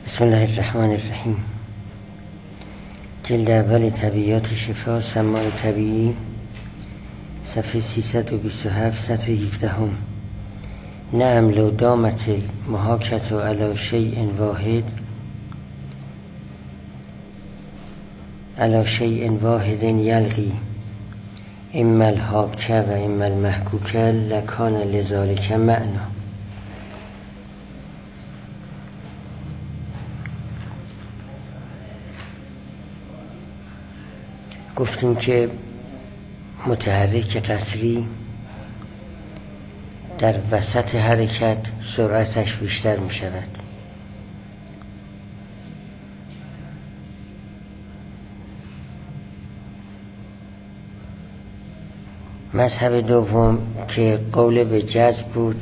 بسم الله الرحمن الرحیم. جلد اول طبیعیات شفا سماع طبیعی، صفحه 327 سطر 17. نعم لو دامت المحاکة علی شیء واحد علی شیء واحد یلقی اما الحاکة و اما المحکوکة لکان لذالک معنا. گفتیم که متحرک قصری در وسط حرکت سرعتش بیشتر می شود. مذهب دوم که قول به جذب بود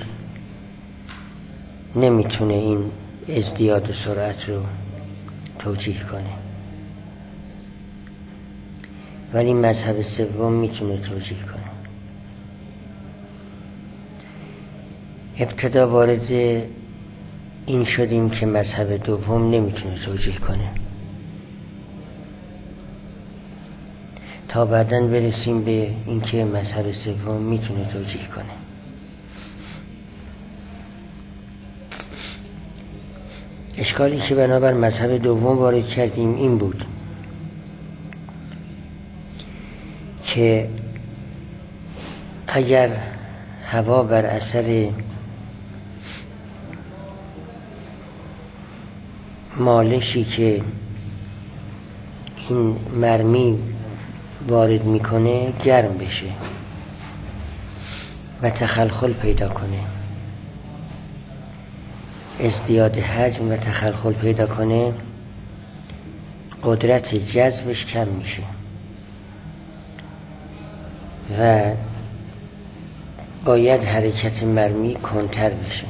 نمیتونه این ازدیاد سرعت رو توجیه کنه، ولی مذهب سوم میتونه توجیه کنه. ابتدا وارد این شدیم که مذهب دوم نمیتونه توجیه کنه تا بعداً برسیم به اینکه مذهب سوم میتونه توجیه کنه. اشکالی که بنابر مذهب دوم وارد کردیم این بود که اگر هوا بر اثر مالشی که این مرمی وارد میکنه گرم بشه و تخلخل پیدا کنه، ازدیاد حجم و تخلخل پیدا کنه، قدرت جذبش کم میشه و باید حرکت مرمی کنتر بشه.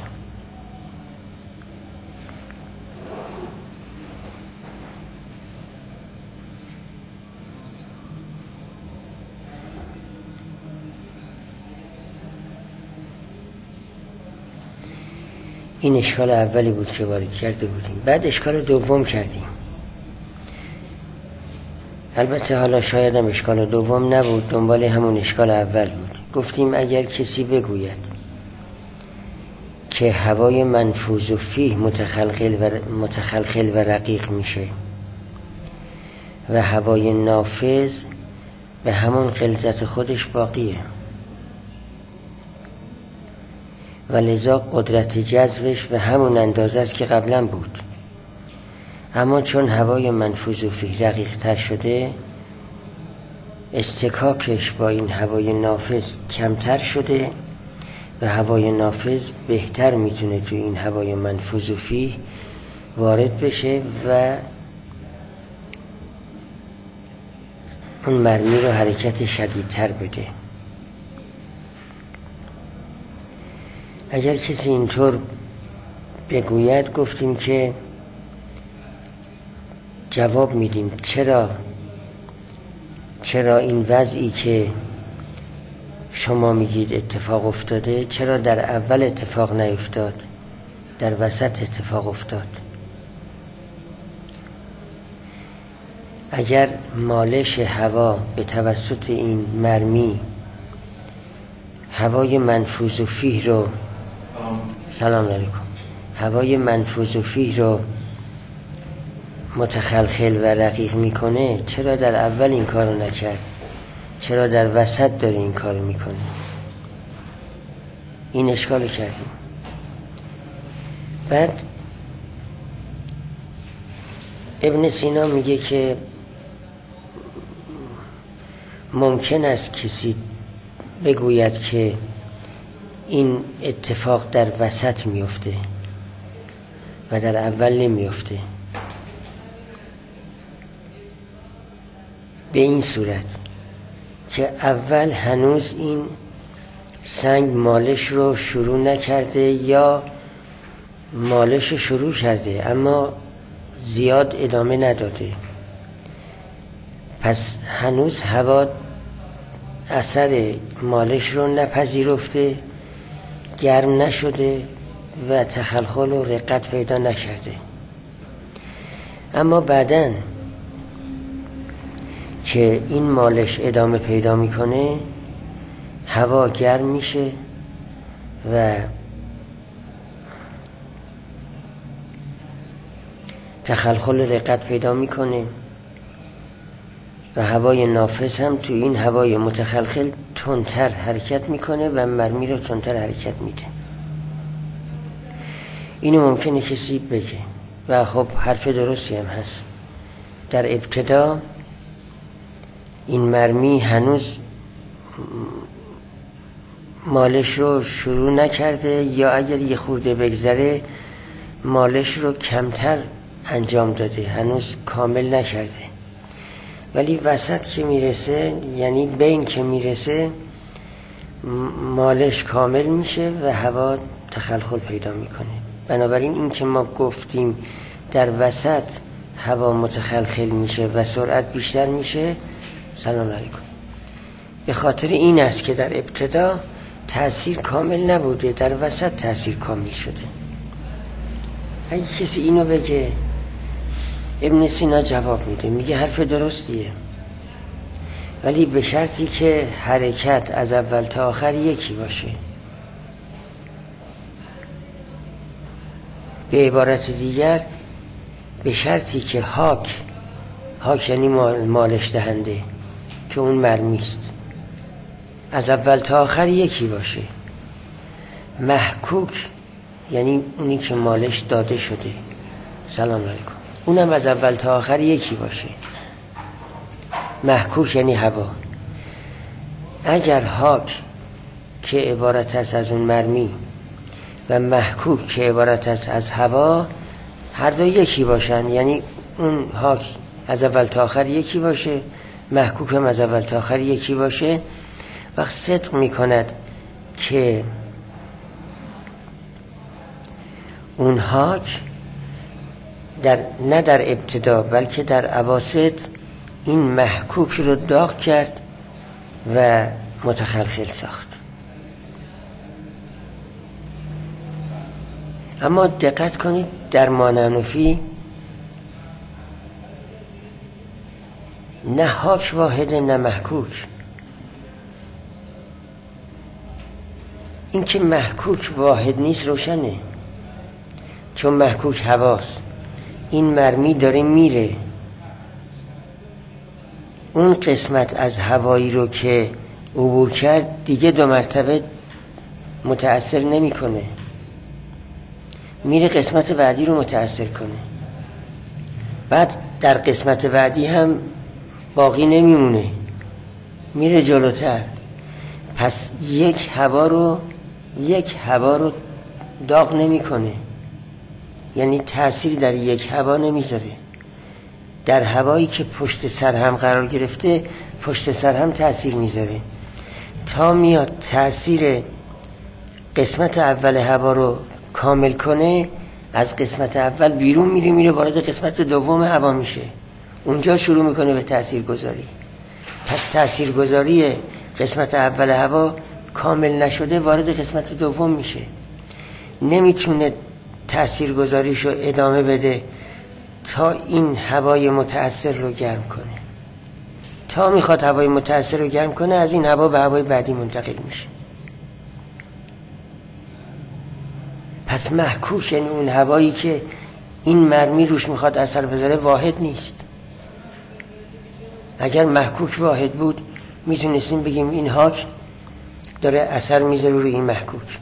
این اشکال اولی بود که وارد کرده بودیم. بعد اشکال دوم کردیم. البته حالا شاید هم اشکال دوم نبود، دنبال همون اشکال اول بود. گفتیم اگر کسی بگوید که هوای منفوذ فیه متخلخل و رقیق میشه و هوای نافذ به همون غلظت خودش باقیه و لذا قدرت جذبش به همون اندازه است که قبلا بود، اما چون هوای منفوذ فیه رقیق تر شده استکاکش با این هوای نافذ کمتر شده و هوای نافذ بهتر میتونه تو این هوای منفوذ فیه وارد بشه و اون مرمی رو حرکت شدیدتر بده. اگر کسی اینطور بگوید گفتیم که جواب میدیم چرا این وضعی که شما میگید اتفاق افتاده چرا در اول اتفاق نیفتاد، در وسط اتفاق افتاد؟ اگر مالش هوا به توسط این مرمی هوای منفوذ فیه رو سلام علیکم هوای منفوذ فیه رو متخلخل و رقیق میکنه، چرا در اول این کارو نکرد؟ چرا در وسط داره این کارو میکنه؟ این اشکالو کردیم. بعد ابن سینا میگه که ممکن است کسی بگوید که این اتفاق در وسط میفته و در اول نمیفته، به این صورت که اول هنوز این سنگ مالش رو شروع نکرده یا مالش رو شروع کرده اما زیاد ادامه نداده، پس هنوز هوا اثر مالش رو نپذیرفته، گرم نشده و تخلخل و رقت پیدا نکرده. اما بعدن که این مالش ادامه پیدا میکنه هوا گرم میشه و تخلخل رقت پیدا میکنه و هوای نافذ هم تو این هوای متخلخل تندتر حرکت میکنه و مرمی رو تندتر حرکت میده. اینو ممکنه کسی بگه و خب حرف درستی هم هست. در ابتدا این مرمی هنوز مالش رو شروع نکرده یا اگر یه خورده بگذره مالش رو کمتر انجام داده، هنوز کامل نکرده، ولی وسط که میرسه، یعنی بین که میرسه، مالش کامل میشه و هوا تخلخل پیدا میکنه. بنابراین این که ما گفتیم در وسط هوا متخلخل میشه و سرعت بیشتر میشه، سلام علیکم، به خاطر این است که در ابتدا تأثیر کامل نبوده، در وسط تأثیر کامل شده. اگه کسی اینو بگه، ابن سینا جواب میده، میگه حرف درستیه، ولی به شرطی که حرکت از اول تا آخر یکی باشه. به عبارت دیگر به شرطی که هاک یعنی مالش دهنده که اون مرمیست، از اول تا آخر یکی باشه. محکوک یعنی اونی که مالش داده شده، سلام علیکم، اونم از اول تا آخر یکی باشه. محکوک یعنی هوا. اگر هاک که عبارت است از اون مرمی و محکوک که عبارت است از هوا هر دو یکی باشن، یعنی اون هاک از اول تا آخر یکی باشه، محکوک هم از اول تا آخر یکی باشه، وقت صدق میکند که اون هاک نه در ابتدا بلکه در اواسط این محکوک رو داغ کرد و متخلخل ساخت. اما دقت کنید در مانعنفی نه هاک واحده نه محکوک. این که محکوک واحد نیست روشنه، چون محکوک هواست. این مرمی داره میره، اون قسمت از هوایی رو که عبور کرد دیگه دو مرتبه متأثر نمی کنه، میره قسمت بعدی رو متأثر کنه، بعد در قسمت بعدی هم باقی نمیمونه، میره جلوتر. پس یک هوا رو داغ نمی کنه، یعنی تأثیر در یک هوا نمیذاره. در هوایی که پشت سر هم قرار گرفته پشت سر هم تأثیر میذاره، تا میاد تأثیر قسمت اول هوا رو کامل کنه، از قسمت اول بیرون میره وارد قسمت دوم هوا میشه، اونجا شروع میکنه به تأثیر گذاری. پس تأثیر گذاری قسمت اول هوا کامل نشده وارد قسمت دوم میشه، نمیتونه تأثیر گذاریشو ادامه بده تا این هوای متأثر رو گرم کنه. تا میخواد هوای متأثر رو گرم کنه از این هوا به هوای بعدی منتقل میشه. پس محکوک یعنی اون هوایی که این مرمی روش میخواد اثر بذاره واحد نیست. اگر محکوک واحد بود میتونستیم بگیم این هاک داره اثر میذاره روی این محکوک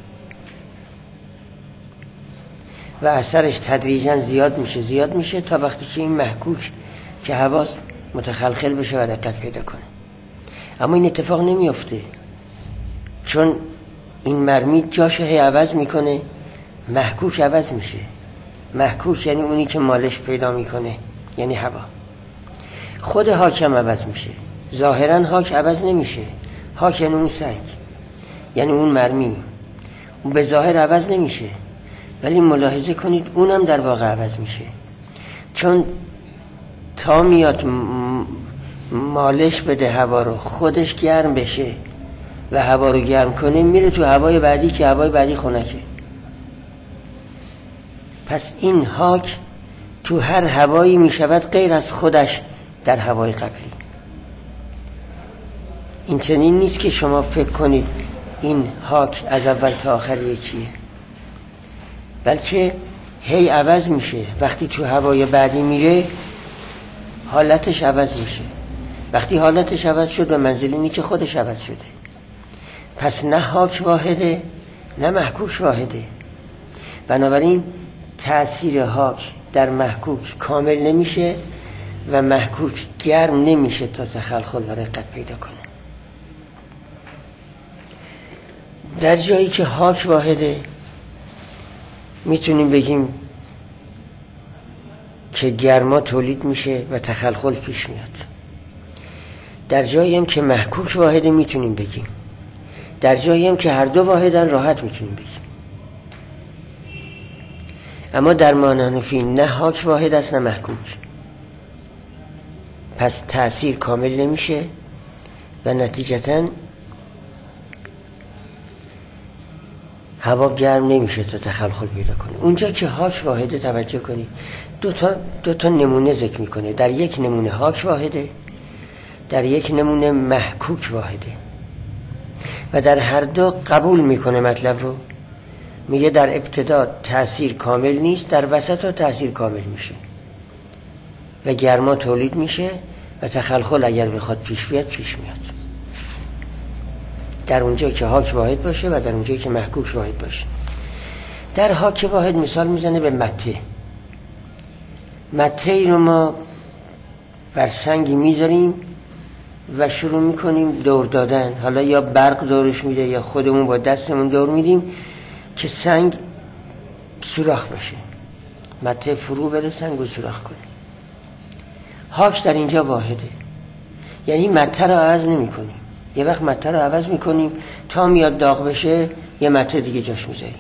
و اثرش تدریجا زیاد میشه تا وقتی که این محکوک که حواس متخلخل بشه و رقت پیدا کنه. اما این اتفاق نمیفته، چون این مرمی جاش عوض میکنه، محکوک عوض میشه. محکوک یعنی اونی که مالش پیدا میکنه، یعنی هوا. خود حاکم عوض میشه، ظاهرا هاک عوض نمیشه. هاک یعنی اون سنگ، یعنی اون مرمی، اون به ظاهر عوض نمیشه، ولی ملاحظه کنید اونم در واقع عوض میشه، چون تا میاد مالش بده هوا رو، خودش گرم بشه و هوا رو گرم کنه، میره تو هوای بعدی که هوای بعدی خنکه. پس این هاک تو هر هوایی می شود غیر از خودش در هوای قبلی. این چنین نیست که شما فکر کنید این هاک از اول تا آخر یکیه، بلکه هی عوض میشه. وقتی تو هوای بعدی میره حالتش عوض میشه. وقتی حالتش عوض شد به منزل اینی که خودش عوض شده. پس نه هاک واحده نه محکوک واحده. بنابراین تأثیر هاک در محکوک کامل نمیشه و محکوک گرم نمیشه تا تخلخل و رقت پیدا کنه. در جایی که هاک واحده میتونیم بگیم که گرما تولید میشه و تخلخل پیش میاد. در جایی هم که محکوک واحده میتونیم بگیم. در جایی هم که هر دو واحدن راحت میتونیم بگیم. اما در مانحنفی نه هاک واحد است نه محکوک. پس تأثیر کامل نمیشه و نتیجتاً هوا گرم نمیشه تا تخلخل پیدا کنه. اونجا که هاک واحده توجه کنید دو تا نمونه ذکر میکنه. در یک نمونه هاک واحده، در یک نمونه محکوک واحده و در هر دو قبول میکنه مطلب رو. میگه در ابتدا تأثیر کامل نیست، در وسط تأثیر کامل میشه و گرما تولید میشه و تخلخل اگر بخواد پیش بیاد پیش میاد. در اونجا که هاک واحد باشه و در اونجا که محکوک واحد باشه. در هاک واحد مثال میزنه به مته. مته ای رو ما بر سنگی میذاریم و شروع میکنیم دور دادن. حالا یا برق دورش میده یا خودمون با دستمون دور میدیم که سنگ سوراخ بشه. مته فرو بره سنگ رو سوراخ کنه. هاک در اینجا واحده، یعنی مته رو عوض نمی کنیم. یه وقت مته رو عوض میکنیم تا میاد داغ بشه یه مته دیگه جاش میذاریم.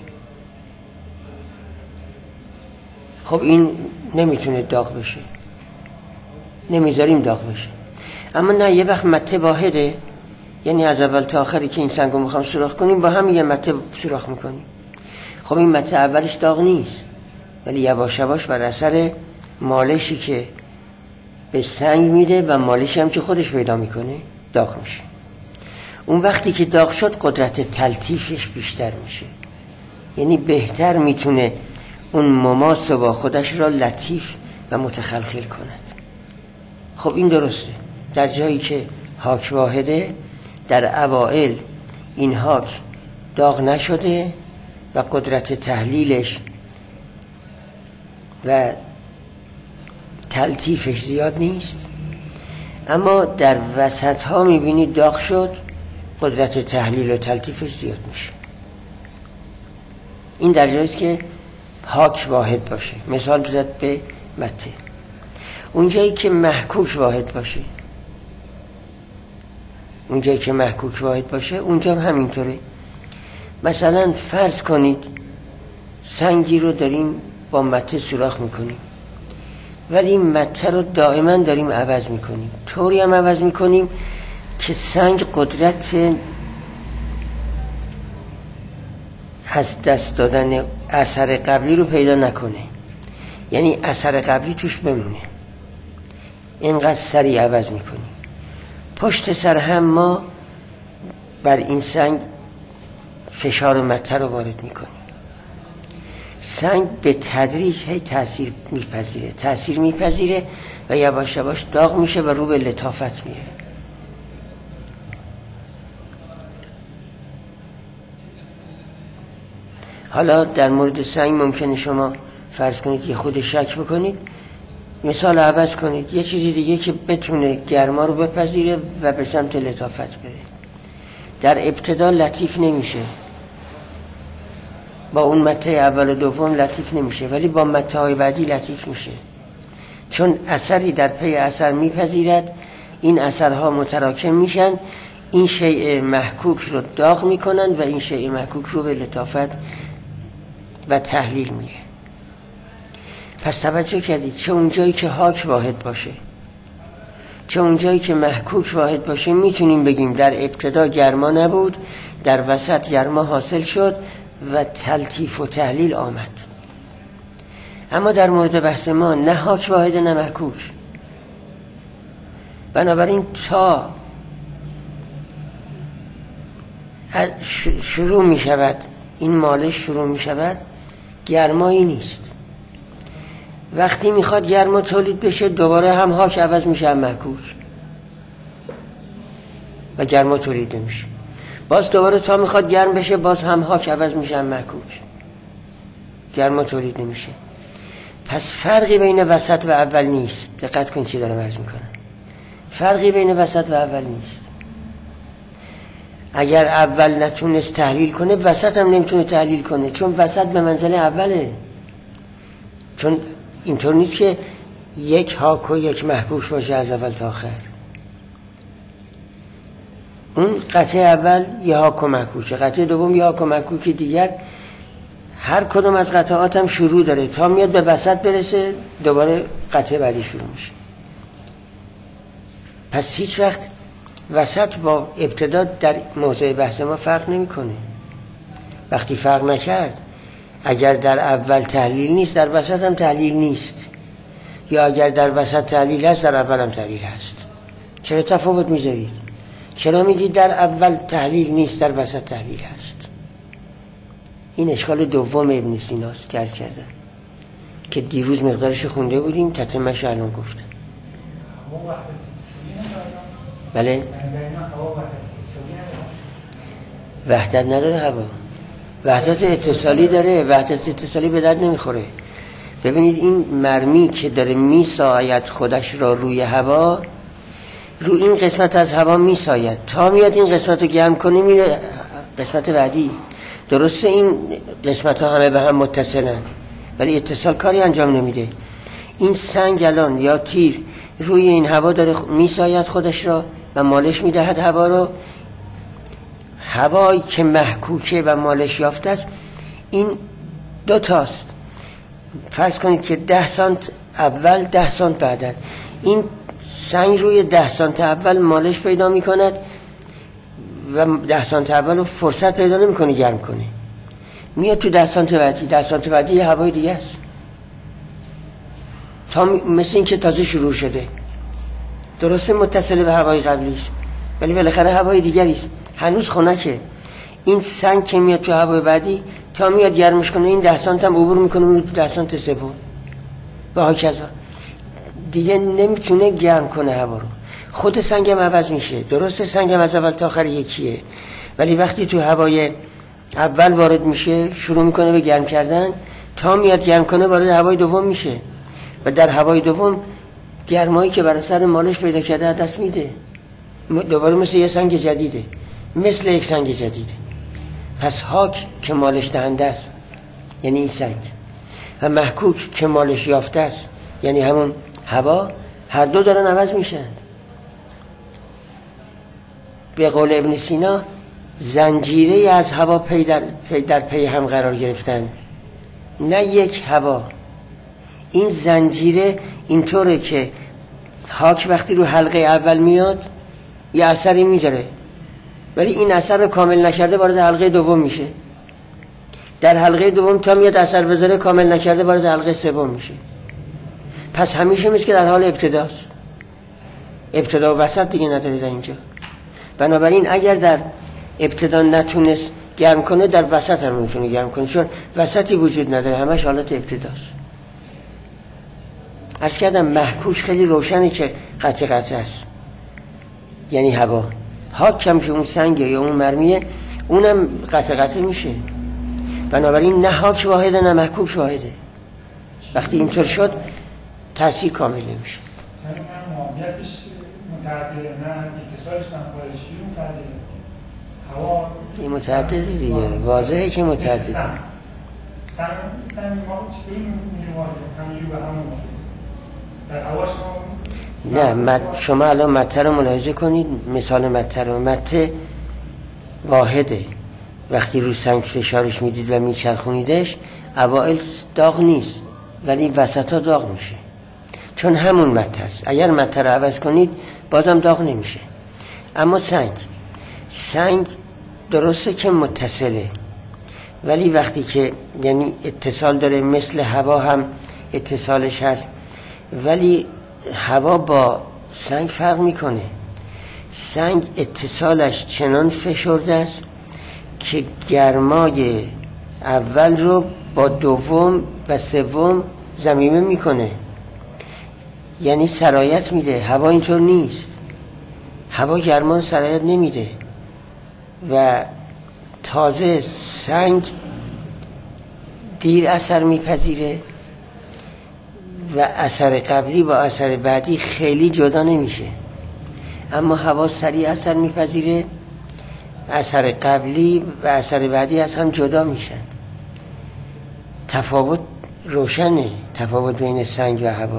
خب این نمیتونه داغ بشه، نمیذاریم داغ بشه. اما نه، یه وقت مته واحده، یعنی از اول تا آخری که این سنگ رو میخوام سوراخ کنیم با هم یه مته سوراخ میکنیم. خب این مته اولش داغ نیست، ولی یواش یواش بر اثر مالشی که به سنگ میده و مالشی هم که خودش پیدا میکنه داغ میشه. اون وقتی که داغ شد قدرت تلطیفش بیشتر میشه، یعنی بهتر میتونه اون مماس با خودش را لطیف و متخلخل کند. خب این درسته. در جایی که هاک واحده در اوائل این هاک داغ نشده و قدرت تحلیلش و تلطیفش زیاد نیست، اما در وسط ها میبینید داغ شد، قدرت تحلیل و تلطیفش زیاد میشه. این در جایی است که هاک واحد باشه. مثال بزد به مته. اونجایی که محکوک واحد باشه، اونجایی که محکوک واحد باشه اونجا هم همینطوره. مثلا فرض کنید سنگی رو داریم با مته سوراخ میکنیم، ولی این مته رو دائما داریم عوض میکنیم. طوری هم عوض میکنیم که سنگ قدرت از دست دادن اثر قبلی رو پیدا نکنه، یعنی اثر قبلی توش بمونه. اینقدر سریع عوض میکنیم. پشت سر هم ما بر این سنگ فشار مته رو وارد میکنیم. سنگ به تدریج هی تأثیر میپذیره و یواش یواش داغ میشه و رو به لطافت میره. حالا در مورد سنگ ممکنه شما فرض کنید یه خود شک بکنید، مثال عوض کنید، یه چیزی دیگه که بتونه گرما رو بپذیره و به سمت لطافت بره. در ابتدا لطیف نمیشه، با اون مته اول و دوم لطیف نمیشه، ولی با مته های بعدی لطیف میشه، چون اثری در پی اثر میپذیرد. این اثرها متراکم میشن، این شیء محکوک رو داغ میکنن و این شیء محکوک رو به لطافت و تحلیل میره. پس توجه کردید، چه اونجایی که هاک واحد باشه چه اونجایی که محکوک واحد باشه میتونیم بگیم در ابتدا گرما نبود، در وسط گرما حاصل شد و تلطیف و تحلیل آمد. اما در مورد بحث ما نه حاک واحد نه محکوک. بنابراین تا شروع می شود این مالش شروع می شود گرمایی نیست. وقتی میخواد گرما تولید بشه دوباره هم حاک عوض میشه هم محکوک و گرما تولید میشه. باز دوباره تا میخواد گرم بشه باز هم حاک عوض میشه هم محکوک، گرما تولید نمیشه. پس فرقی بین وسط و اول نیست. دقت کن چی دارم عرض میکنم. فرقی بین وسط و اول نیست. اگر اول نتونست تحلیل کنه وسط هم نمیتونه تحلیل کنه، چون وسط به منزله اوله. چون اینطور نیست که یک حاک و یک محکوک باشه از اول تا آخر. اون قطعه اول یه حاک و محکوکه، قطعه دوم یه حاک و محکوک دیگر. هر کدوم از قطعات هم شروع داره تا میاد به وسط برسه دوباره قطعه بعدی شروع میشه. پس هیچ وقت وسط با ابتدا در موضوع بحث ما فرق نمیکنه. وقتی فرق نکرد، اگر در اول تحلیل نیست در وسط هم تحلیل نیست، یا اگر در وسط تحلیل هست در اول هم تحلیل هست. چرا تفاوت میذارید؟ چرا میگید در اول تحلیل نیست در وسط تحلیل هست؟ این اشکال دوم ابن سیناست که عرض کردم که دیروز مقدارش خونده بودیم، تتمه‌اش الان گفتم. بله؟ وحدت نداره هوا، وحدت اتصالی داره. وحدت اتصالی به درد نمیخوره. ببینید این مرمی که داره میساید خودش را روی هوا، رو این قسمت از هوا میساید تا میاد این قسمت رو گرم کنه میره قسمت بعدی. درسته این قسمت ها همه به هم متصلن ولی اتصال کاری انجام نمیده. این سنگ الان یا تیر روی این هوا داره میساید خودش را و مالش میدهد هوا رو. هوایی که محکوکه و مالش یافته است این دو تاست. فرض کنید که 10 سانت اول 10 سانت بعدن. این سنگ روی 10 سانت اول مالش پیدا میکند و 10 سانت اول رو فرصت پیدا نمیکنه گرم کنه، میاد تو 10 سانت بعدی. 10 سانت بعدی یه هوای دیگه است، تا مثل این که تازه شروع شده. درسته متصل به هوای قبلی است ولی بالاخره هوای دیگری است، هنوز خنکه. این سنگ که میاد تو هوای بعدی تا میاد گرمش کنه این 10 سانت هم عبور میکنه میره تو 10 سانت سوم و هاکذا. دیگه نمیتونه گرم کنه هوا رو. خود سنگ هم عوض میشه. درسته سنگ هم از اول تا آخر یکیه ولی وقتی تو هوای اول وارد میشه شروع میکنه به گرم کردن، تا میاد گرم کنه وارد هوای دوم میشه و در هوای دوم گرمایی که بر اثر مالش پیدا کرده دست میده، دوباره مثل یه سنگ جدیده، مثل یک سنگ جدیده. پس حاک که مالش دهنده است یعنی این سنگ و محکوک که مالش یافته است یعنی همون هوا، هر دو دارن عوض میشن. به قول ابن سینا زنجیره از هوا پی در پی هم قرار گرفتن، نه یک هوا. این زنجیره اینطوره که حاک وقتی رو حلقه اول میاد یه اثری میذاره ولی این اثر رو کامل نکرده وارد حلقه دوم میشه، در حلقه دوم تا میاد اثر بذاره کامل نکرده وارد حلقه سوم میشه. پس همیشه مثل که در حال ابتداست، ابتدا و وسط دیگه نداره در اینجا. بنابراین اگر در ابتدا نتونست گرم کنه در وسط هم میتونه گرم کنه، چون وسطی وجود نداره، همش حالت ابتداست. عرض کردم محکوک خیلی روشنه که قطع است یعنی هوا. حاک هم که اون سنگه یا اون مرمیه اونم قطع میشه. بنابراین نه حاک واحده نه محکوک واحده. وقتی اینطور شد تأثیر کامل نمیشه. معاملیتش متعدده، نه اتصالش نه خارجی متعدده. هوا این متعدده دیگه، واضحه که متعدده. سنگ ما چطوری می‌واجه همینجوری به همون در هواش نه شما الان مته رو ملاحظه کنید. مثال مته واحده. وقتی رو سنگ فشارش میدید و میچرخونیدش اوائل داغ نیست ولی وسطا داغ میشه، چون همون مته است. اگر مته رو عوض کنید بازم داغ نمیشه. اما سنگ درسته که متصله ولی وقتی که یعنی اتصال داره مثل هوا هم اتصالش هست، ولی هوا با سنگ فرق میکنه. سنگ اتصالش چنان فشرده است که گرمای اول رو با دوم و سوم ضمیمه میکنه، یعنی سرایت میده. هوا اینطور نیست، هوا گرما رو سرایت نمیده و تازه سنگ دیر اثر میپذیره و اثر قبلی با اثر بعدی خیلی جدا نمیشه، اما هوا سریع اثر میپذیره، اثر قبلی و اثر بعدی از هم جدا میشن. تفاوت روشنه، تفاوت بین سنگ و هوا.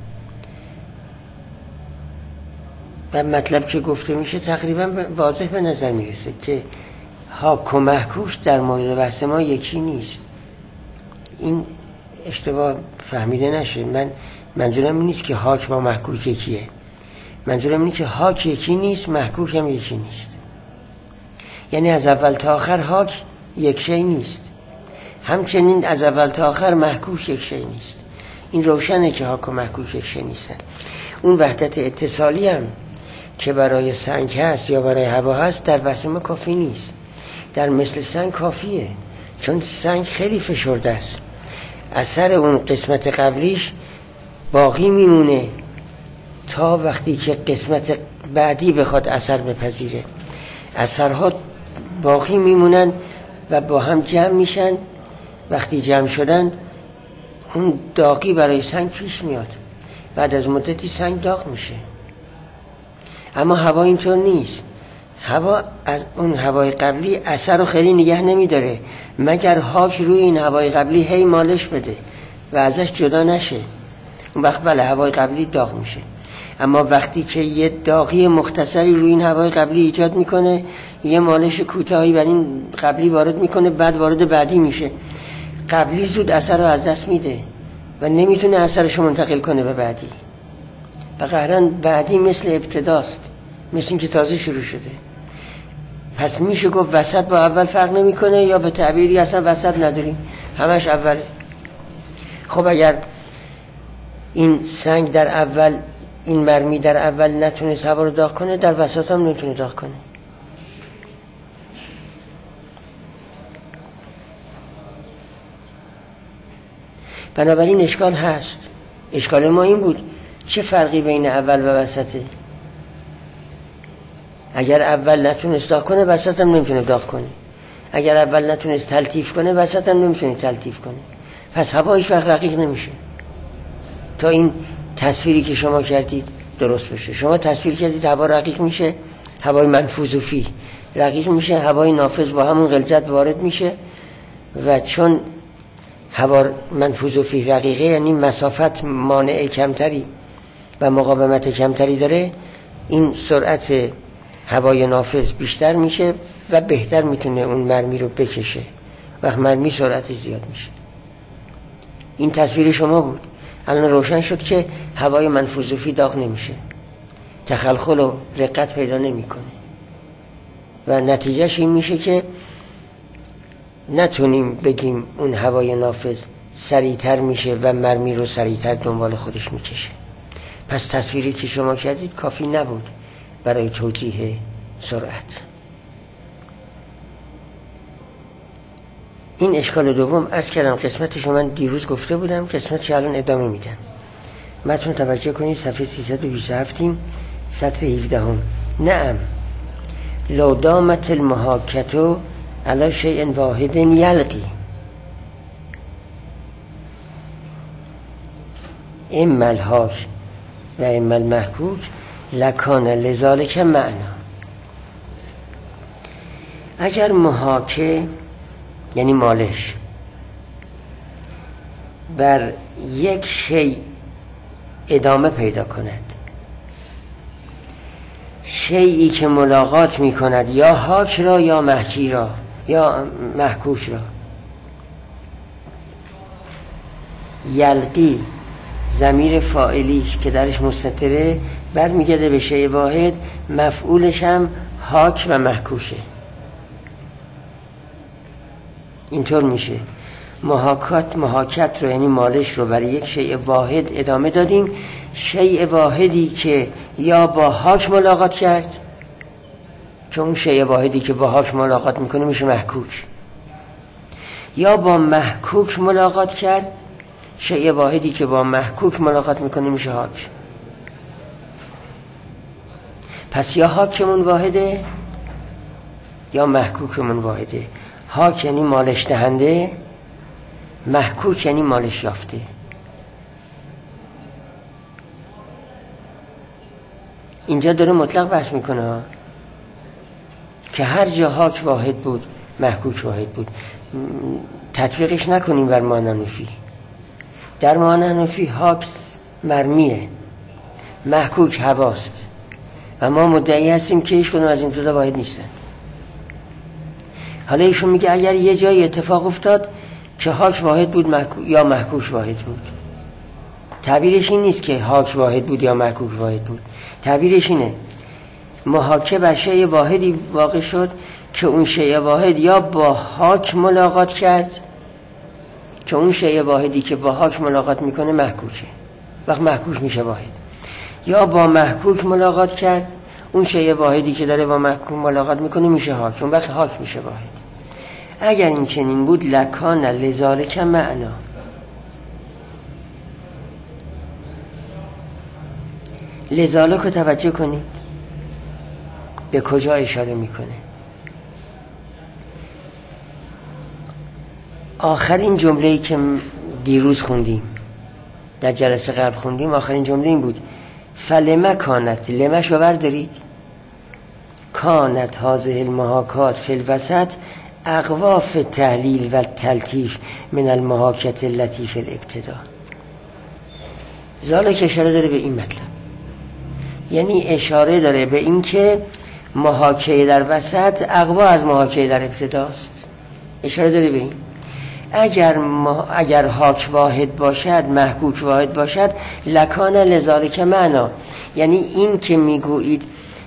و مطلب که گفته میشه تقریبا واضح به نظر میرسه که حاک و محکوک در مورد بحث ما یکی نیست. این اشتباه فهمیده نشه. منظورم این نیست که حاک با محکوک یکیه، منظورم اینه که حاک یکی نیست، محکوک هم یکی نیست. یعنی از اول تا آخر حاک یک شی نیست، همچنین از اول تا آخر محکوک یک شی نیست. این روشنه که حاک و محکوک یک شی نیستن. اون وحدت اتصالی هم که برای سنگ هست یا برای هوا هست در بحث ما کافی نیست. در مثل سنگ کافیه، چون سنگ خیلی فشرده است، اثر اون قسمت قبلیش باقی میمونه تا وقتی که قسمت بعدی بخواد اثر بپذیره. اثرها باقی میمونن و با هم جمع میشن. وقتی جمع شدن اون داغی برای سنگ پیش میاد، بعد از مدتی سنگ داغ میشه. اما هوا اینطور نیست. هوا از اون هوای قبلی اثر رو خیلی نگه نمیداره مگر حاک روی این هوای قبلی هی مالش بده و ازش جدا نشه. اون وقت بله هوای قبلی داغ میشه. اما وقتی که یه داغی مختصری روی این هوای قبلی ایجاد میکنه، یه مالش کوتاهی بر این قبلی وارد میکنه، بعد وارد بعدی میشه، قبلی زود اثر رو از دست میده و نمیتونه اثرش رو منتقل کنه به بعدی. و قهرن بعدی مثل ابتداست، مثل این که تازه شروع شده. پس میشه گفت وسط با اول فرق نمیکنه، یا به تعبیری اصلا وسط نداریم، همش اوله. خب اگر این سنگ در اول، این مرمی در اول نتونست هوا رو داغ کنه، در وسط هم نتونه داغ کنه. بنابراین اشکال هست. اشکال ما این بود چه فرقی بین اول و وسطه؟ اگر اول نتونست داغ کنه، وسط هم نمیتونه داغ کنه. اگر اول نتونست تلطیف کنه، وسط هم نمیتونه تلطیف کنه. پس هوا هیچ وقت رقیق نمیشه تا این تصویری که شما کردید درست بشه. شما تصویر کردید هوا رقیق میشه، هوای منفوذ و فی رقیق میشه، هوای نافذ با همون غلظت وارد میشه. و چون هوا منفوذ و فی رقیقه، یعنی مسافت مانع کمتری و مقاومت کمتری داره، این سرعت هوای نافذ بیشتر میشه و بهتر میتونه اون مرمی رو بکشه، وقت مرمی سرعت زیاد میشه. این تصویر شما بود. الان روشن شد که هوای منفوذ و فی داغ نمیشه، تخلخل و رقت پیدا نمیکنه و نتیجهش این میشه که نتونیم بگیم اون هوای نافذ سریعتر میشه و مرمی رو سریعتر دنبال خودش میکشه. پس تصویری که شما کردید کافی نبود برای توجیه سرعت. این اشکال دوم عرض کردم، قسمتشو من دیروز گفته بودم، قسمتش الان ادامه میدم. متن توجه کنید، صفحه 327 سطر 17. نعم لو دامت المحاکتو علی شیء واحد یلقی اما الحاک و اما المحکوک لکان لذالک معنا. اگر محاکه یعنی مالش بر یک شی ادامه پیدا کند، شیئی که ملاقات می کند یا حاک را یا محکی را یا محکوک را، یلقی ضمیر فاعلیش که درش مستتره برمیگرده به شیء واحد، مفعولش هم حاک و محکوشه. اینطور میشه محاکات رو یعنی مالش رو برای یک شیء واحد ادامه دادیم. شیء واحدی که یا با حاک ملاقات کرد، چون اون شیء واحدی که با حاک ملاقات میکنه میشه محکوک، یا با محکوک ملاقات کرد، شیء واحدی که با محکوک ملاقات میکنه میشه حاک. پس یا حاکمون واحده یا محکوکمون واحده. حاک یعنی مالش دهنده، محکوک یعنی مالش یافته. اینجا داره مطلق بحث میکنه که هر جا حاک واحد بود محکوک واحد بود. تطبیقش نکنیم بر معنی حنفی. در معنی حنفی حاک مرمیه، محکوک هواست و ما مدعی هستیم که هیچ کدوم از این دو واحد نیستن. حالا ایشون میگه اگر یه جای اتفاق افتاد که حاک واحد بود یا محکوک واحد بود، تعبیرش این نیست که حاک واحد بود یا محکوک واحد بود، تعبیرش اینه محاکه بر شیء واحدی واقع شد که اون شیء واحد یا با حاک ملاقات کرد، که اون شیء واحدی که با حاک ملاقات میکنه محکوکه، وقت محکوک میشه واحد، یا با محکوک ملاقات کرد، اون شیء واحدی که داره با محکوک ملاقات میکنه میشه حاک، اون وقت حاک میشه واحد. اگر این چنین بود لکان لذالک معنا. لذالک رو توجه کنید به کجا اشاره میکنه. آخرین جمله‌ای که دیروز خوندیم، در جلسه قبل خوندیم، آخرین جمله این بود فلما کانت، لمش رو بردارید، کانت هذه المحاکات فی الوسط اقواف تحلیل و تلطیف من المحاکات التي فی الابتداء. ذالک اشاره داره به این مطلب، یعنی اشاره داره به این که محاکه در وسط اقوا از محاکه در ابتداست. اشاره داره به این اگر حاک واحد باشد محکوک واحد باشد لکان لذالک معنا، یعنی این که میگویید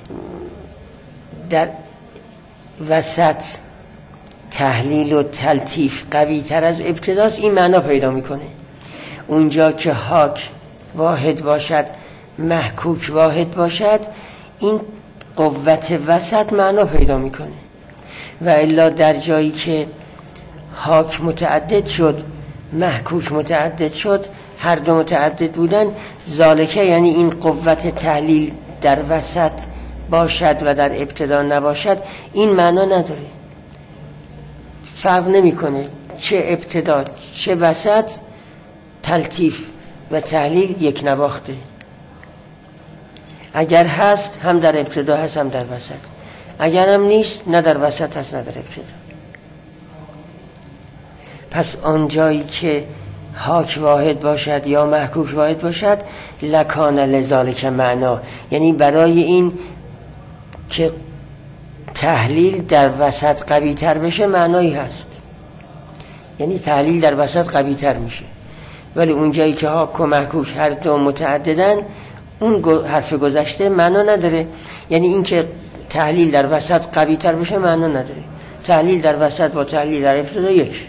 در وسط تحلیل و تلطیف قوی تر از ابتداست، این معنا پیدا میکنه. اونجا که حاک واحد باشد محکوک واحد باشد این قوت وسط معنا پیدا میکنه. و الا در جایی که حاک متعدد شد محکوک متعدد شد، هر دو متعدد بودن، ذالکه یعنی این قوت تحلیل در وسط باشد و در ابتدا نباشد، این معنا نداره، فرق نمیکنه چه ابتدا چه وسط، تلطیف و تحلیل یک نواخته. اگر هست هم در ابتدا هست هم در وسط، اگر هم نیست نه در وسط هست نه در ابتدا. پس آنجایی که حاک واحد باشد یا محکوک واحد باشد لکان لذالک معنا، یعنی برای این که تحلیل در وسط قوی تر بشه معنایی هست، یعنی تحلیل در وسط قوی تر میشه. ولی اونجایی که حاک و محکوک هر دو متعددن اون حرف گذشته معنا نداره، یعنی این که تحلیل در وسط قوی تر بشه معنا نداره. تحلیل در وسط با تحلیل در ابتدا یک.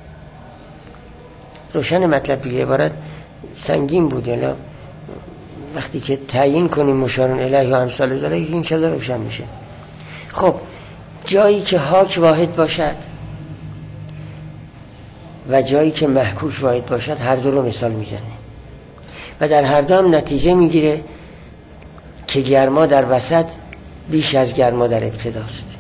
روشن مطلب دیگه، عبارت سنگین بود، یعنی وقتی که تعیین کنیم مشارون الیه و امثال ذالک این شده روشن میشه. خب جایی که حاک واحد باشد و جایی که محکوک واحد باشد هر دو رو مثال میزنه و در هر دو هم نتیجه میگیره که گرما در وسط بیش از گرما در ابتداست.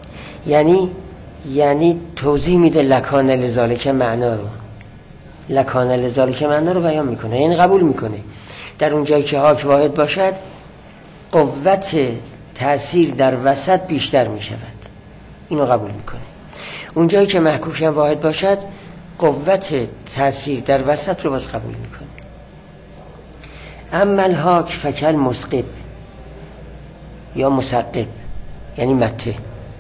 یعنی توضیح میده لکان لذالک معنا رو، لکان لذالک معنا رو بیان میکنه، یعنی قبول میکنه در اون جایی که حاک واحد باشد قوت تأثیر در وسط بیشتر میشود، اینو قبول میکنه. اون جایی که محکوک واحد باشد قوت تأثیر در وسط رو باز قبول میکنه. اما الحاک فکل مسقب یا مسقب یعنی مته،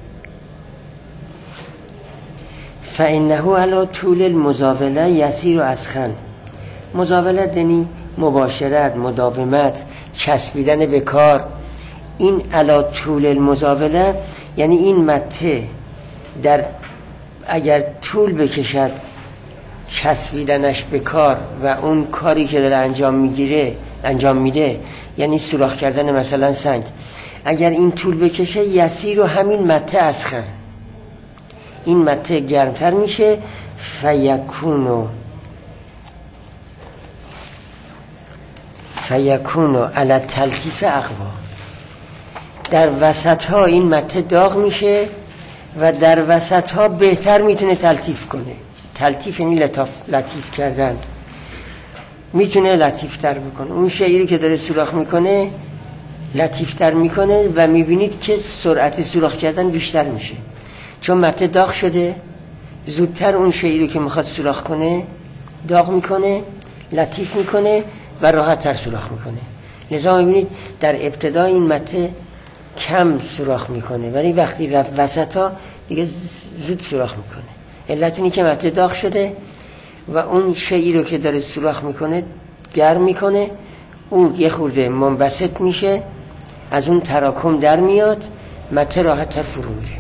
فانه علی طول المزاوله یسیر و اسخن. مزاولت یعنی مباشرت، مداومت، چسبیدن به کار. این علی طول المزاوله یعنی این مته در اگر طول بکشد چسبیدنش به کار و اون کاری که داره انجام میده، یعنی سوراخ کردن مثلا سنگ، اگر این طول بکشه یسیر و همین مته اسخن، این مته گرمتر میشه، فیکونو علی تلطیف اقوا، در وسط ها این مته داغ میشه و در وسط ها بهتر میتونه تلطیف کنه. تلطیف یعنی لطیف کردن، میتونه لطیف تر بکنه. اون شعیری که داره سوراخ میکنه لطیف تر میکنه و میبینید که سرعت سوراخ کردن بیشتر میشه، چون مته داغ شده، زودتر اون شعیری که میخواد سوراخ کنه داغ میکنه، لطیف میکنه و راحت تر سوراخ میکنه. لذا میبینید در ابتدا این مته کم سوراخ میکنه ولی وقتی رفت وسط ها دیگه زود سوراخ میکنه. علت اینی که مته داغ شده و اون شیئی رو که داره سوراخ میکنه گرم میکنه، اون یه خورده منبسط میشه، از اون تراکم در میاد، مته راحت تر فرو میره.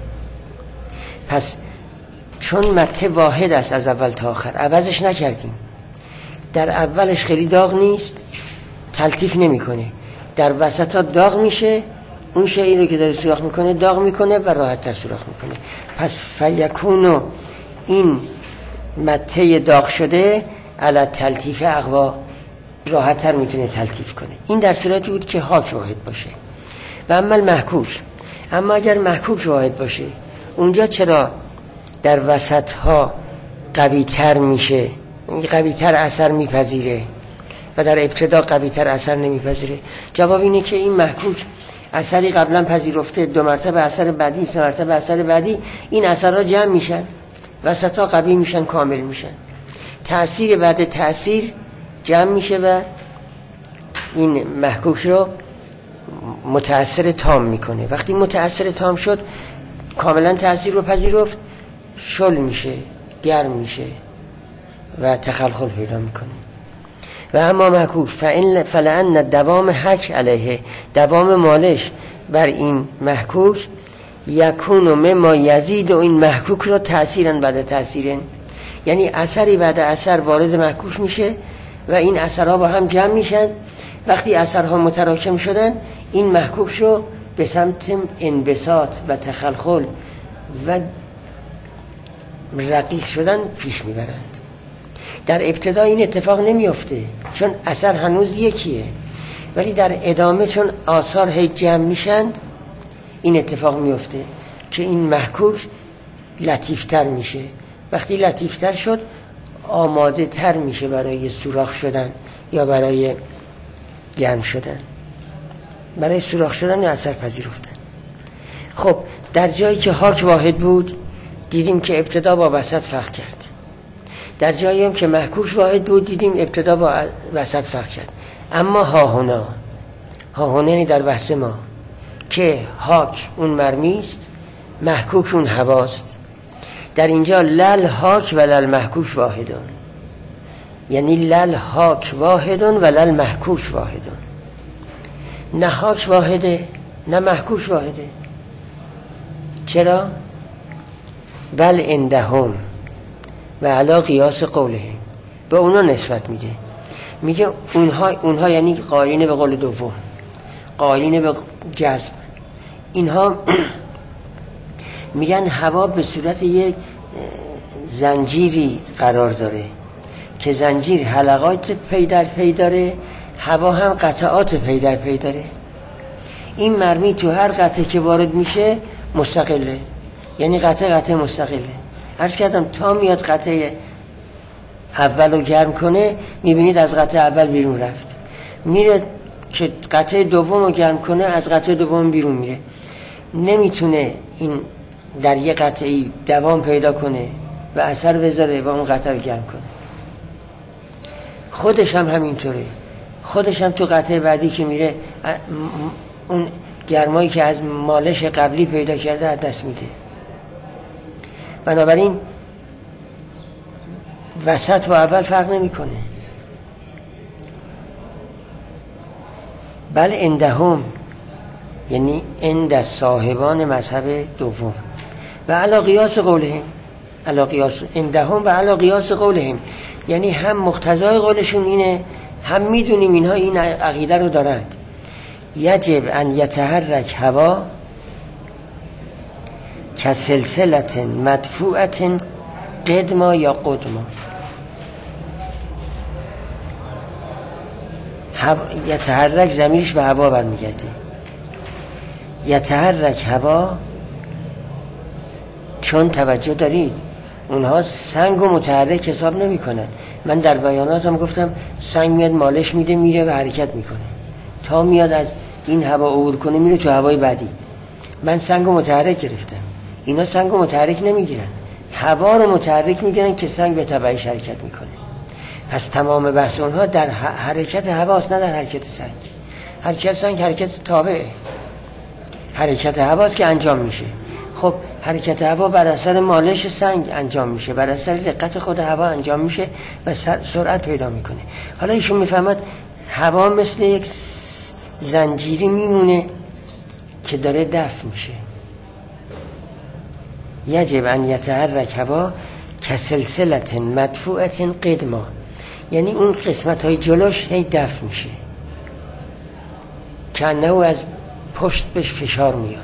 پس چون مته واحد است از اول تا آخر، عوضش نکردیم، در اولش خیلی داغ نیست، تلطیف نمیکنه، در وسط ها داغ میشه، اون شیئی رو که داره سوراخ میکنه داغ میکنه و راحت تر سوراخ میکنه. پس فیکونو، این مته داغ شده علی تلطیف اقوا، راحت تر میتونه تلطیف کنه. این در صورتی بود که حاک واحد باشه. و اما المحکوک، اما اگر محکوک واحد باشه، اونجا چرا در وسط ها قوی تر میشه، قوی تر اثر میپذیره و در ابتدا قوی تر اثر نمیپذیره؟ جواب اینه که این محکوک اثری قبلا پذیرفته، 2 مرتبه اثر بعدی، 3 مرتبه اثر بعدی، این اثرها جمع میشن، وسط ها قوی میشن، کامل میشن، تأثیر بعد تأثیر جمع میشه و این محکوک رو متأثر تام میکنه. وقتی متأثر تام شد، کاملا تأثیر رو پذیرفت، شل میشه، گرم میشه و تخلخل پیدا میکنه. و اما محکوک فلان دوام حک علیه، دوام مالش بر این محکوک، یکون مما یزید و این محکوک رو تأثیرن بعد تأثیرن، یعنی اثری بعد اثر وارد محکوک میشه و این اثرها با هم جمع میشن. وقتی اثرها متراکم شدن، این محکوک رو به سمت انبساط و تخلخل و رقیق شدن پیش میبرند. در ابتدا این اتفاق نمیفته چون اثر هنوز یکیه، ولی در ادامه چون آثار هی جمع میشند، این اتفاق میفته که این محکوک لطیفتر میشه. وقتی لطیفتر شد، آماده تر میشه برای سوراخ شدن یا برای گرم شدن، برای سوراخ شدن یا اثر پذیرفتن. خب در جایی که حاک واحد بود، دیدیم که ابتدا با وسط فرق کرد. در جایی هم که محکوک واحد بود، دیدیم ابتدا با وسط فرق کرد. اما ها هنا یعنی در بحث ما که حاک اون مرمی است، محکوک اون هواست. در اینجا لل حاک و لل محکوک واحدون، یعنی لل حاک واحدون و لل محکوک واحدون. نه حاک واحده نه محکوک واحده. چرا؟ بل عندهم و علا قیاس قوله، به اونا نسبت میگه اونها یعنی قائلین به قول دوم، قائلین به جذب. اینها میگن هوا به صورت یک زنجیری قرار داره که زنجیر حلقات پی در پی داره، هوا هم قطعات پی در پی داره. این مرمی تو هر قطعه که وارد میشه مستقله، یعنی قطعه مستقله. عرض کردم تا میاد قطعه اول رو گرم کنه، میبینید از قطعه اول بیرون رفت، میره که قطعه دوم رو گرم کنه، از قطعه دوم بیرون میره. نمیتونه این در یه قطعه دوام پیدا کنه و اثر بذاره و اون قطعه رو گرم کنه. خودش هم همینطوره، خودش هم تو قطعه بعدی که میره اون گرمایی که از مالش قبلی پیدا کرده از دست میده. بنابراین وسط و اول فرق نمیکنه. بل عندهم یعنی عند صاحبان مذهب دوم و علی قیاس قولهم، علی قیاس عندهم و علی قیاس قولهم، یعنی هم مقتضای قولشون اینه، هم میدونیم اینها این عقیده رو دارند. یجب ان یتحرک هوا کسلسلت مدفوعت قدما یا قدما. یتحرک ضمیرش به هوا برمیگرده. یتحرک هوا، چون توجه دارید اونها سنگ و متحرک حساب نمی کنن. من در بیاناتم گفتم سنگ میاد مالش میده میره و حرکت میکنه تا میاد از این هوا عبور کنه میره تو هوای بعدی. من سنگ و متحرک گرفتم، اینا سنگ و متحرک نمیگیرن، هوا رو متحرک میگیرن که سنگ به تبعش حرکت میکنه. پس تمام بحث اونها در حرکت هواست، نه در حرکت سنگ. حرکت سنگ حرکت تابعه، حرکت هواست که انجام میشه. خب حرکت هوا بر اثر مالش سنگ انجام میشه، بر اثر دقت خود هوا انجام میشه و سرعت پیدا میکنه. حالا ایشون میفهمد هوا مثل یک زنجیری میمونه که داره دفع میشه. یجب ان یتحرک هوا کسلسلت مدفوعت قدما، یعنی اون قسمت های جلوش هی دفع میشه، کنه او از پشت بهش فشار میاد.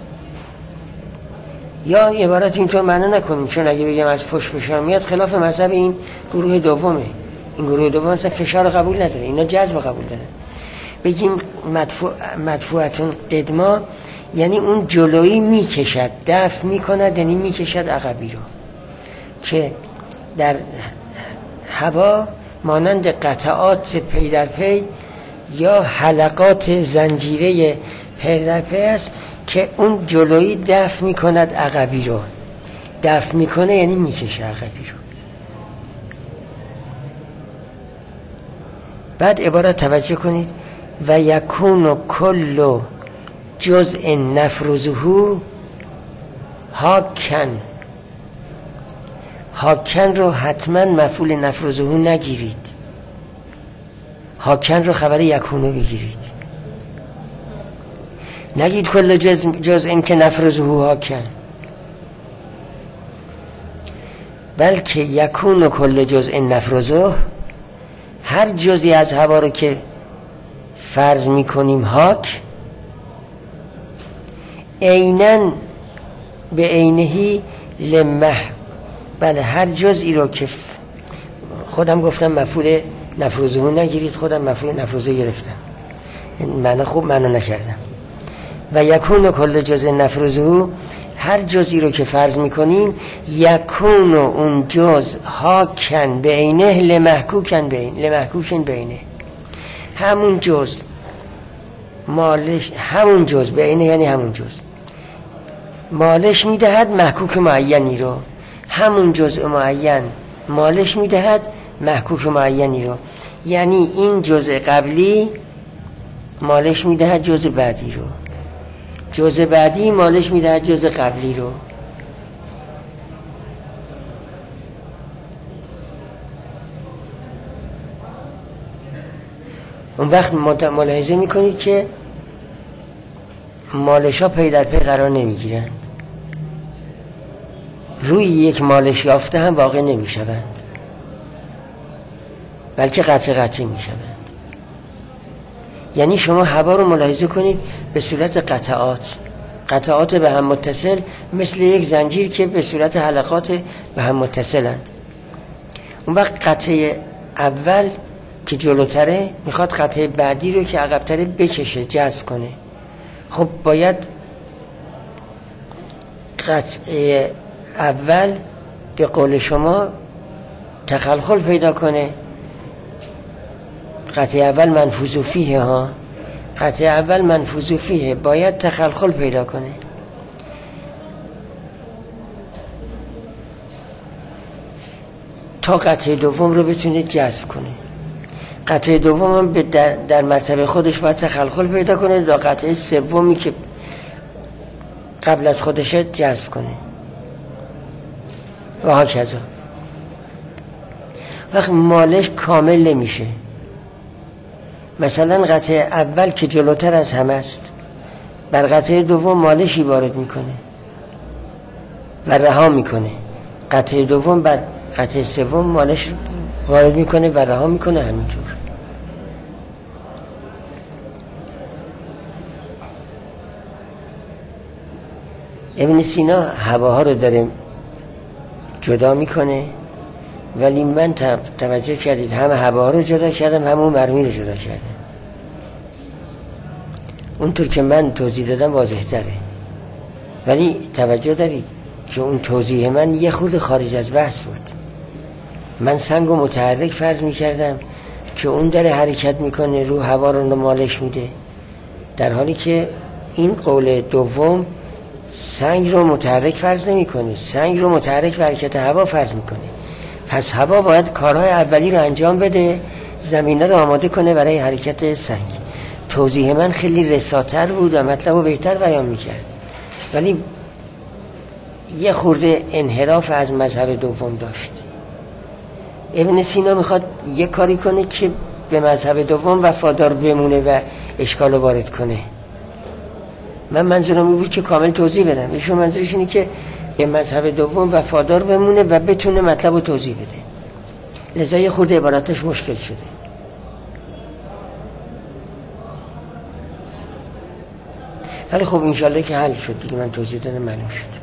یا عبارت اینطور معنا نکنیم، چون اگه بگم از پشت فشار میاد خلاف مذهب این گروه دومه. این گروه دوم اصلا فشار قبول نداره، اینا جذب قبول داره. بگیم مدفوعتون قدما، یعنی اون جلویی میکشد، دفع میکند، یعنی میکشد عقبی رو، که در هوا مانند قطعات پی در پی یا حلقات زنجیره پی در پی است که اون جلویی دفع میکند عقبی رو. دفع میکنه یعنی میکشه عقبی رو. بعد عبارت توجه کنید، و یکون کل جزء نفرزه حاکن. حاکن رو حتما مفعول نفرزه نگیرید، حاکن رو خبر یکونو بگیرید. نگید کل جزء این که نفرزه حاکن، بلکه یکون کل جزء نفرزه، هر جزئی از هوا رو که فرض میکنیم حاک، عیناً به عینهی لمح، بله هر جزئی رو که خودم گفتم مفعول نفرزه نگیرید، خودم مفعول نفرزه گرفتم، معنی خوب معنی نکردم. و یکون کل جزء نفرزه، هر جزئی رو که فرض میکنیم یکون اون جزء حاکن به عینه لمحکوکن به عینه، همون جزء مالش، همون جزء به عینه یعنی همون جزء مالش میدهد محکوک معینی رو، همون جزء معین مالش میدهد محکوک معینی رو، یعنی این جزء قبلی مالش میدهد جزء بعدی رو، جزء بعدی مالش میدهد جزء قبلی رو. اون وقت ملاحظه میکنید که مالش ها پی در پی قرار نمیگیرند، روی یک مالش یافته هم واقع نمیشوند، بلکه قطع میشوند. یعنی شما هوا رو ملاحظه کنید به صورت قطعات به هم متصل، مثل یک زنجیر که به صورت حلقات به هم متصلند. اون وقت قطعه اول که جلوتره میخواد قطعه بعدی رو که عقبتره بکشه، جذب کنه. خب باید قطعه اول به قول شما تخلخل پیدا کنه. قطعه اول منفوذ فیه ها، قطعه اول منفوذ فیه، باید تخلخل پیدا کنه. تا قطعه دوم رو بتونه جذب کنه. قطعه دوم هم در مرتبه خودش باید تخلخل پیدا کنه تا قطعه سومی که قبل از خودش جذب کنه و هاکذا. وقت مالش کامل نمیشه. مثلا قطعه اول که جلوتر از همه است بر قطعه دوم مالشی وارد میکنه و رها میکنه، قطعه دوم بعد قطعه سوم مالش وارد میکنه و رها میکنه. همینطور ابن سینا هواها رو داره جدا میکنه، ولی من توجه کردید همه هواها رو جدا کردم، همون مرمی رو جدا کردم. اونطور که من توضیح دادم واضح تره، ولی توجه دارید که اون توضیح من یه خورده خارج از بحث بود. من سنگ و متحرک فرض میکردم که اون داره حرکت میکنه، رو هوا رو مالش میده، در حالی که این قول دوم سنگ رو متحرک فرض نمیکنه، سنگ رو متحرک و حرکت هوا فرض میکنه. پس هوا باید کارهای اولی رو انجام بده، زمینه رو آماده کنه برای حرکت سنگ. توضیح من خیلی رساتر بود و مطلب رو بهتر بیان میکرد، ولی یه خورده انحراف از مذهب دوم داشت. ابن سینا میخواد یه کاری کنه که به مذهب دوم وفادار بمونه و اشکال رو وارد کنه. من منظورم این بود که کامل توضیح بدم، ایشون منظورش اینه که به مذهب دوم وفادار بمونه و بتونه مطلب رو توضیح بده، لذا یه خورده عبارتش مشکل شده. ولی خب انشالله که حل شد دیگه، من توضیح دادم معلوم شد.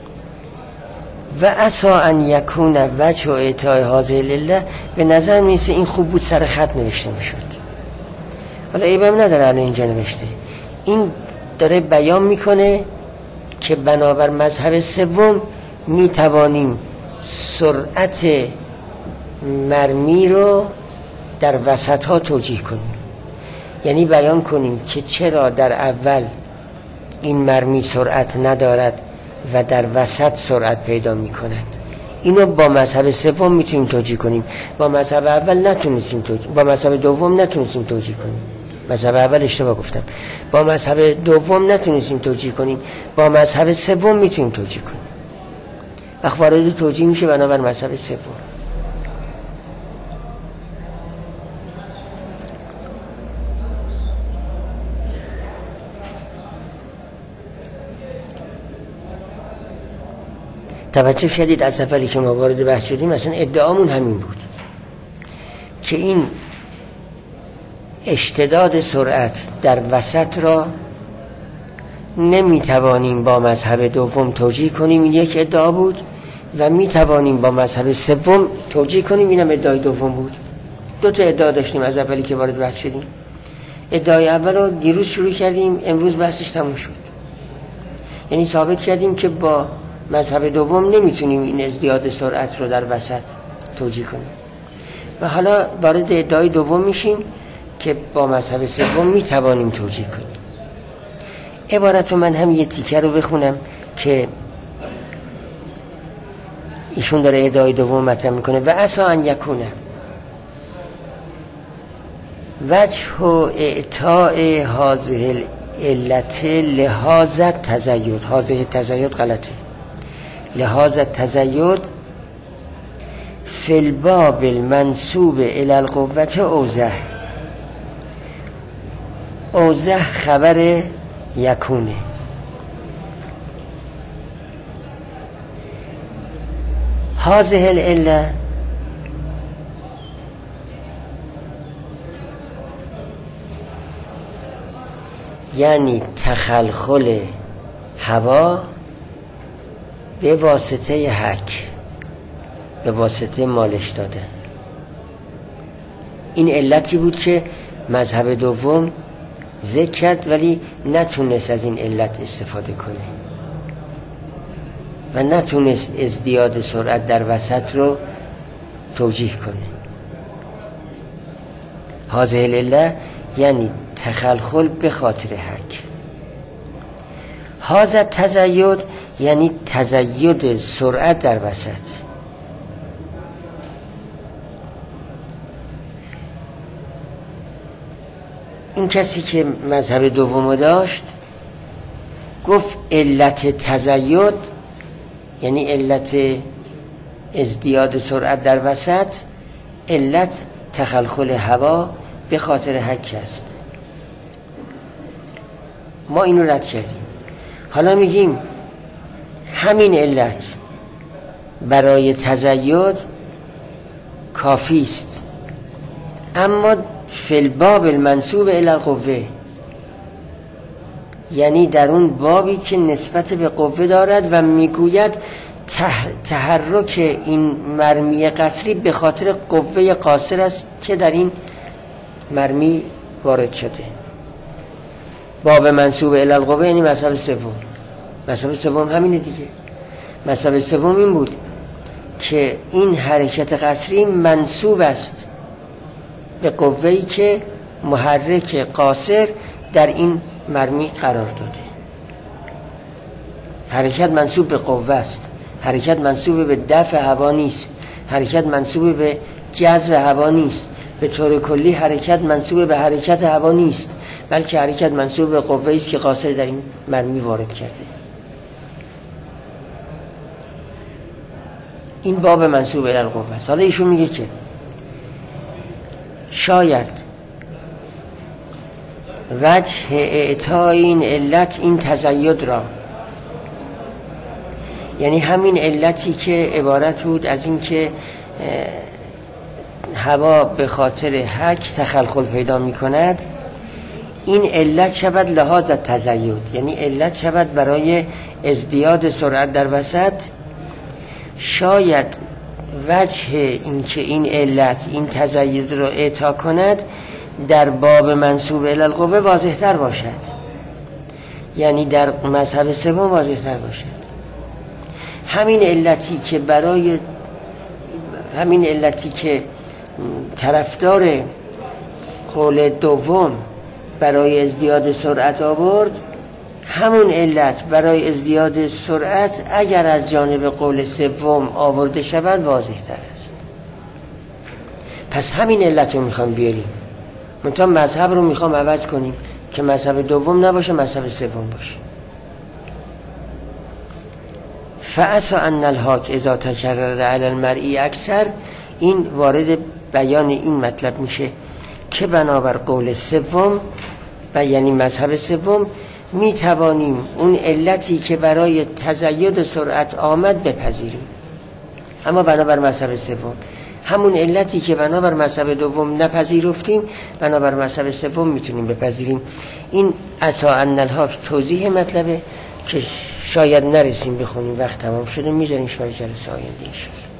و عسا ان یکون وجه اعطای هذه العله، به نظر میرسه این خوب بود سر خط نوشته میشد. حالا عیبم نداره الان اینجا نوشته، این داره بیان میکنه که بنابر مذهب سوم میتوانیم سرعت مرمی رو در وسط ها توجیه کنیم. یعنی بیان کنیم که چرا در اول این مرمی سرعت ندارد و در وسط سرعت پیدا می کند. اینو با مذهب سوم میتونیم توجیه کنیم، با مذهب اول نتونستیم توجیه، با مذهب دوم نتونستیم توجیه کنیم. مذهب اول اشتباه گفتم، با مذهب دوم نتونستیم توجیه کنیم، با مذهب سوم میتونیم توجیه کنیم. وقت وارد توجیه میشه بنابر مذهب سوم. توجه شدید از اولی که ما وارد بحث شدیم مثلا ادعامون همین بود که این اشتداد سرعت در وسط را نمیتوانیم با مذهب دوم توجیه کنیم، این یک ادعا بود، و میتوانیم با مذهب سوم توجیه کنیم، اینم ادعای دوم بود. دو تا ادعا داشتیم از اولی که وارد بحث شدیم. ادعای اول رو دیروز شروع کردیم، امروز بحثش تموم شد. یعنی ثابت کردیم که با مذهب دوم نمیتونیم این ازدیاد سرعت رو در وسط توجیه کنیم، و حالا وارد ادعای دوم میشیم که با مذهب سوم میتوانیم توجیه کنیم. عبارت من هم یه تیکه رو بخونم که ایشون داره ادعای دوم مطرح میکنه. و عسا ان یکونه وجه اعطاء هذه العلت لحاظ التزید، هذه التزید غلطه، لحاظ التزید فی الباب المنسوب الی القوة اوضح. اوضح خبر یکونه، هذه العله یعنی تخلخل هوا به واسطه حک، به واسطه مالش دادن. این علتی بود که مذهب دوم ذکر کرد ولی نتونست از این علت استفاده کنه و نتونست ازدیاد سرعت در وسط رو توجیه کنه. هذه العله یعنی تخلخل به خاطر حک. هذا التزید یعنی تزید سرعت در وسط. این کسی که مذهب دوم داشت گفت علت تزید یعنی علت ازدیاد سرعت در وسط، علت تخلخل هوا به خاطر حک است. ما اینو رد کردیم. حالا میگیم همین علت برای تزید کافی است، اما فی الباب المنسوب الی القوه، یعنی در اون بابی که نسبت به قوه دارد و میگوید تحرک این مرمی قصری به خاطر قوه قاصر است که در این مرمی وارد شده. باب منسوب الی القوه یعنی مذهب سوم. مذهب سوم همینه دیگه. مذهب سوم این بود که این حرکت قصری منسوب است به قوه‌ای که محرک قاصر در این مرمی قرار داده. حرکت منسوب به قوه است، حرکت منسوب به دفع هوا نیست، حرکت منسوب به جذب هوا نیست، به طور کلی حرکت منسوب به حرکت هوا نیست، بلکه حرکت منسوب به قوه‌ای است که قاصر در این مرمی وارد کرده. این باب منسوب الی القوه است. حالا ایشون میگه که شاید وجه اعطای این علت این تزید را، یعنی همین علتی که عبارت بود از این که هوا به خاطر حک تخلخل پیدا می کند، این علت شود لحاظ تزید، یعنی علت شود برای ازدیاد سرعت در وسط. شاید وجه این که این علت این تزید را اعطا کند در باب منسوب الی القوه واضح تر باشد، یعنی در مذهب سوم واضح تر باشد. همین علتی که طرفدار قول دوم برای ازدیاد سرعت آورد، همون علت برای ازدیاد سرعت اگر از جانب قول سوم آورده شود واضح تر است. پس همین علت رو میخوام بیاریم، منتها مذهب رو میخوام عوض کنیم که مذهب دوم نباشه، مذهب سوم باشه. فعسى ان الحاک اذا تکرر علی المرئی اکثر، این وارد بیان این مطلب میشه که بنابر قول سوم و یعنی مذهب سوم می توانیم اون علتی که برای تزید سرعت آمد بپذیریم، اما بنابر مذهب سوم همون علتی که بنابر مذهب دوم نپذیرفتیم بنابر مذهب سوم میتونیم بپذیریم. این عسى ان الحاک توضیح مطلبه که شاید نرسیم بخونیم، وقت تمام شده، میذاریم برای جلسه آینده ان شاء الله.